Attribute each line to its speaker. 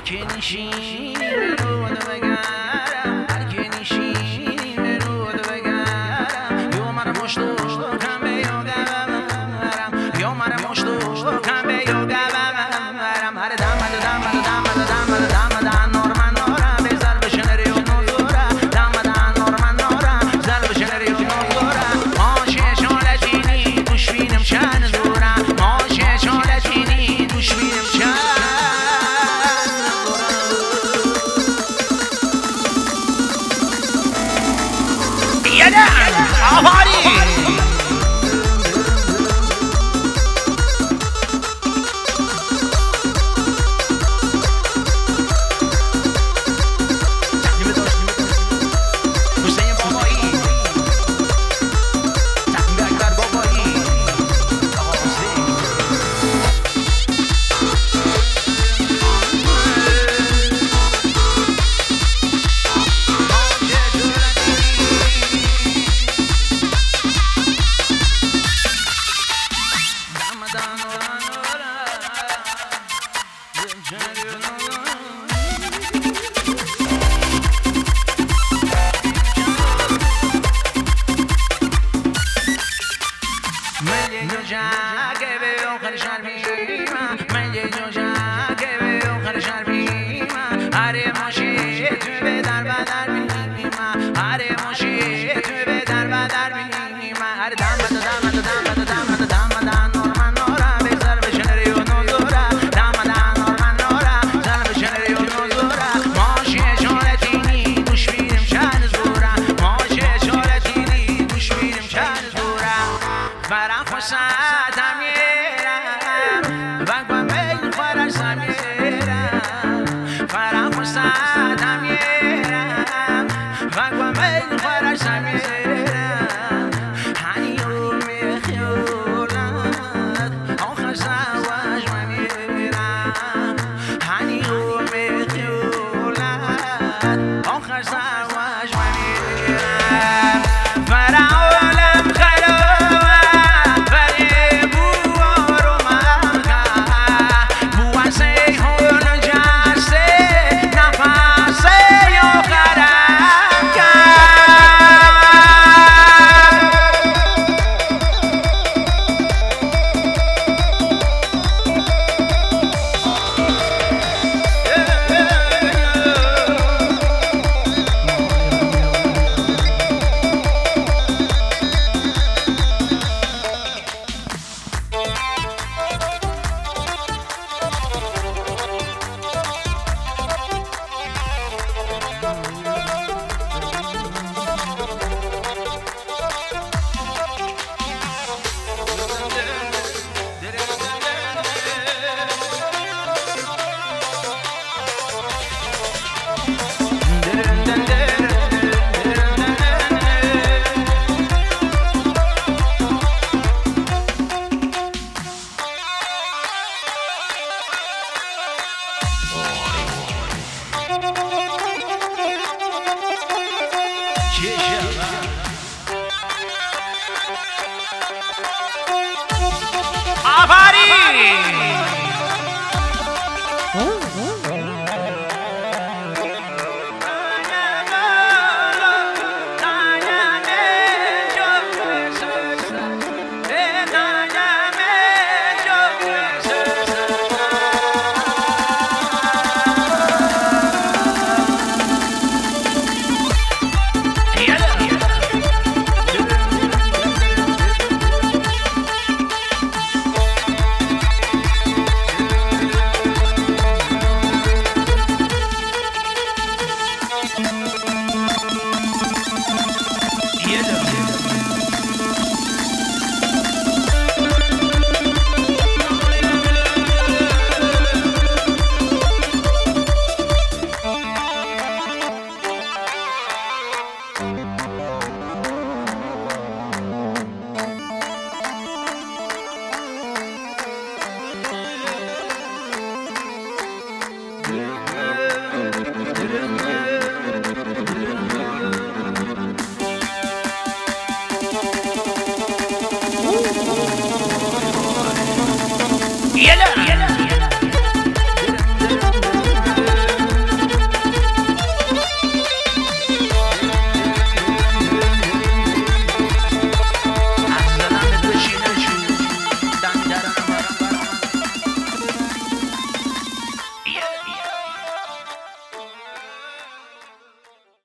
Speaker 1: که نشینی به رود بگرم، هر که نشینی به رود بگرم، یا من مشتو کم به یوگا برم، یا من مشتو کم به یوگا برم. هر دم نور نورم بزر بشنری و نزورم، دم نور نورم زر بشنری و نزورم. ماشه شالتینی دوش بینم چند زورم، ماشه شالتینی دوش بینم چند. آفرین حسین بابایی تقیم اکبر بابایی آقا حسین برام خوشم میرم و گم خورشم میرم، برام خوشم میرم و گم خورشم میرم. هنیو میخیولد آخر زواج میرم، هنیو میخیولد آخر زواج میرم. فرعونم
Speaker 2: Oh,